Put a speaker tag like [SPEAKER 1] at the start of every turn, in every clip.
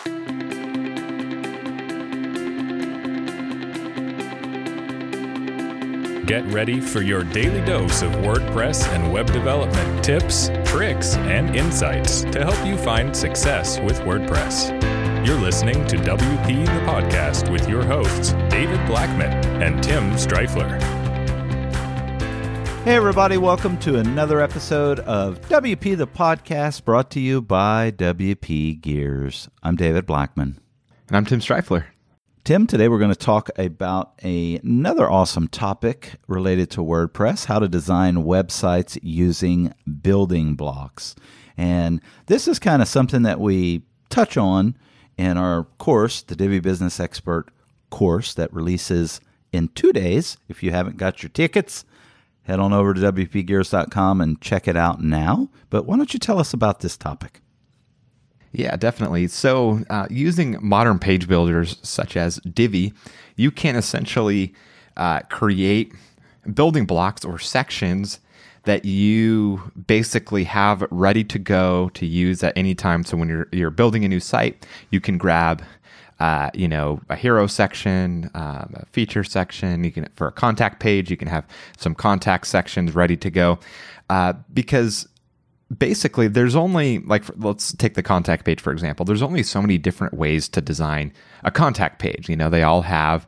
[SPEAKER 1] Get ready for your daily dose of WordPress and web development tips, tricks, and insights to help you find success with WordPress. You're listening to WP the Podcast with your hosts, David Blackman and Tim Streifler.
[SPEAKER 2] Hey everybody, welcome to another episode of WP the Podcast, brought to you by WP Gears. I'm David Blackman.
[SPEAKER 3] And I'm Tim Streifler.
[SPEAKER 2] Tim, today we're going to talk about another awesome topic related to WordPress, how to design websites using building blocks. And this is kind of something that we touch on in our course, the Divi Business Expert course that releases in 2 days. If you haven't got your tickets, head on over to WPGears.com and check it out now. But why don't you tell us about this topic?
[SPEAKER 3] Yeah, definitely. So using modern page builders such as Divi, you can essentially create building blocks or sections that you basically have ready to go to use at any time. So when you're building a new site, you can grab a hero section, a feature section. You can, for a contact page, you can have some contact sections ready to go because basically, there's only, let's take the contact page, for example. There's only so many different ways to design a contact page. They all have,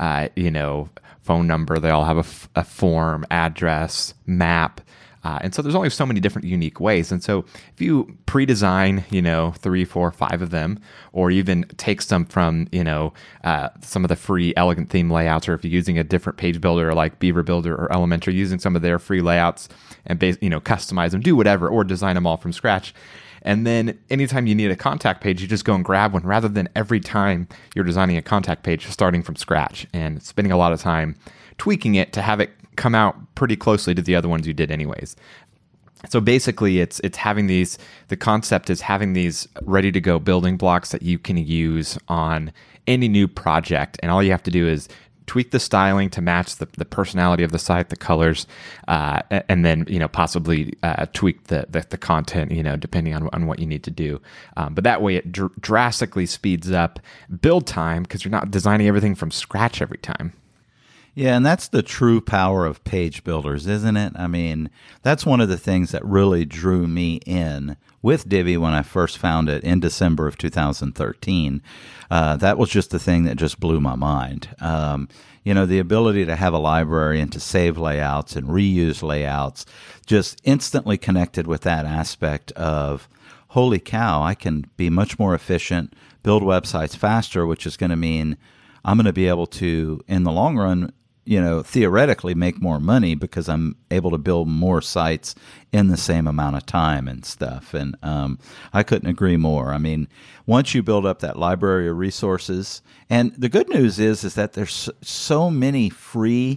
[SPEAKER 3] phone number. They all have a form, address, map. And so there's only so many different unique ways. And so if you pre-design, 3, 4, 5 of them, or even take some from, some of the free elegant theme layouts, or if you're using a different page builder like Beaver Builder or Elementor, using some of their free layouts and customize them, do whatever, or design them all from scratch. And then anytime you need a contact page, you just go and grab one, rather than every time you're designing a contact page starting from scratch and spending a lot of time tweaking it to have it come out pretty closely to the other ones you did anyways. So basically the concept is having these ready to go building blocks that you can use on any new project. And all you have to do is tweak the styling to match the personality of the site, the colors, and then possibly tweak the content, depending on what you need to do. But that way it drastically speeds up build time because you're not designing everything from scratch every time.
[SPEAKER 2] Yeah, and that's the true power of page builders, isn't it? I mean, that's one of the things that really drew me in with Divi when I first found it in December of 2013. That was just the thing that just blew my mind. The ability to have a library and to save layouts and reuse layouts, just instantly connected with that aspect of, holy cow, I can be much more efficient, build websites faster, which is going to mean I'm going to be able to, in the long run, theoretically make more money because I'm able to build more sites in the same amount of time and stuff. And I couldn't agree more. I mean, once you build up that library of resources, and the good news is that there's so much free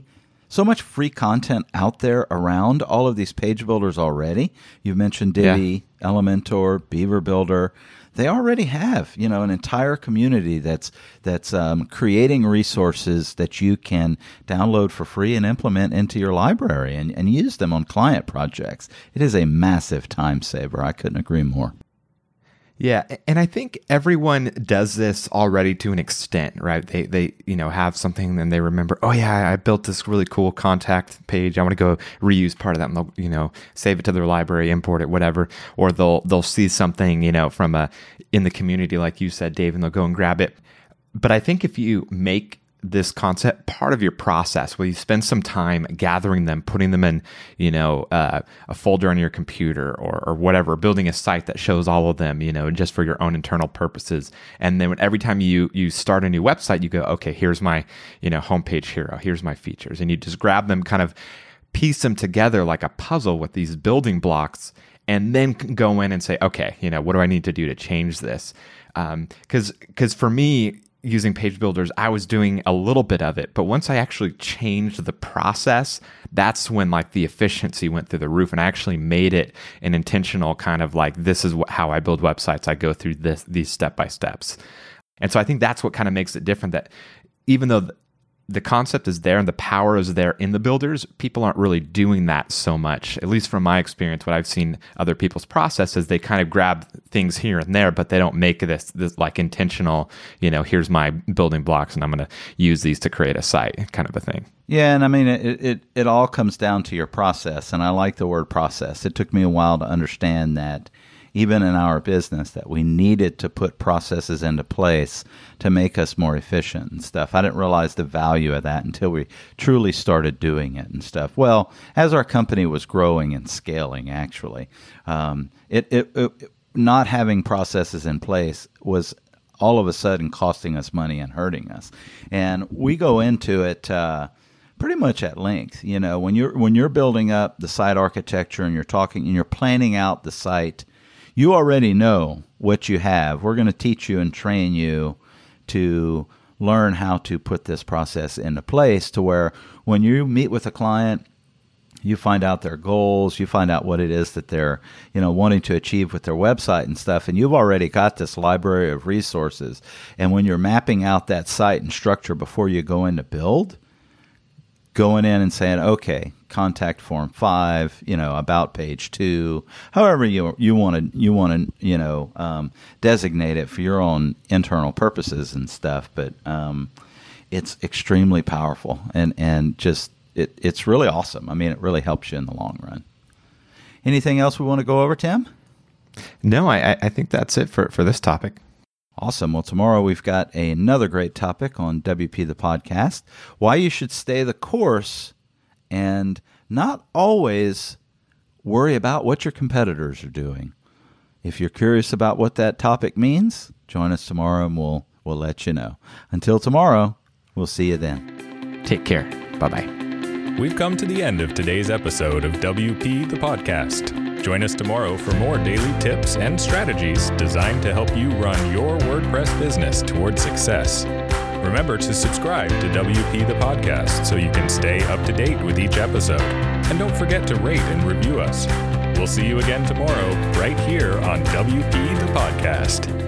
[SPEAKER 2] content out there around all of these page builders already. You've mentioned Divi, Elementor, Beaver Builder. They already have, an entire community that's creating resources that you can download for free and implement into your library and use them on client projects. It is a massive time saver. I couldn't agree more.
[SPEAKER 3] Yeah, and I think everyone does this already to an extent, right? They have something and they remember, oh yeah, I built this really cool contact page. I want to go reuse part of that, and they'll save it to their library, import it, whatever. Or they'll see something from in the community, like you said, Dave, and they'll go and grab it. But I think if you make this concept part of your process, where you spend some time gathering them, putting them in, a folder on your computer or whatever, building a site that shows all of them, just for your own internal purposes. And then every time you start a new website, you go, okay, here's my, homepage hero, here's my features. And you just grab them, kind of piece them together like a puzzle with these building blocks, and then go in and say, okay, what do I need to do to change this? Because for me, using page builders, I was doing a little bit of it, but once I actually changed the process, that's when the efficiency went through the roof, and I actually made it an intentional kind of this is how I build websites. I go through these step by steps. And so I think that's what kind of makes it different, that even though the concept is there and the power is there in the builders, people aren't really doing that so much. At least from my experience, what I've seen other people's processes, they kind of grab things here and there, but they don't make this like intentional, here's my building blocks and I'm going to use these to create a site kind of a thing.
[SPEAKER 2] Yeah, and I mean, it all comes down to your process, and I like the word process. It took me a while to understand that even in our business, that we needed to put processes into place to make us more efficient and stuff. I didn't realize the value of that until we truly started doing it and stuff. Well, as our company was growing and scaling, actually, not having processes in place was all of a sudden costing us money and hurting us. And we go into it pretty much at length. When you're building up the site architecture and you're talking and you're planning out the site, you already know what you have. We're going to teach you and train you to learn how to put this process into place to where when you meet with a client, you find out their goals, you find out what it is that they're, wanting to achieve with their website and stuff, and you've already got this library of resources. And when you're mapping out that site and structure before you go in to build, going in and saying, okay, contact form 5, about page 2, however you want to designate it for your own internal purposes and stuff. But it's extremely powerful and just it's really awesome. I mean, it really helps you in the long run. Anything else we want to go over, Tim?
[SPEAKER 3] No, I think that's it for this topic.
[SPEAKER 2] Awesome. Well, tomorrow we've got another great topic on WP the Podcast, why you should stay the course and not always worry about what your competitors are doing. If you're curious about what that topic means, join us tomorrow and we'll let you know. Until tomorrow, we'll see you then.
[SPEAKER 3] Take care. Bye-bye.
[SPEAKER 1] We've come to the end of today's episode of WP the Podcast. Join us tomorrow for more daily tips and strategies designed to help you run your WordPress business toward success. Remember to subscribe to WP the Podcast so you can stay up to date with each episode. And don't forget to rate and review us. We'll see you again tomorrow right here on WP the Podcast.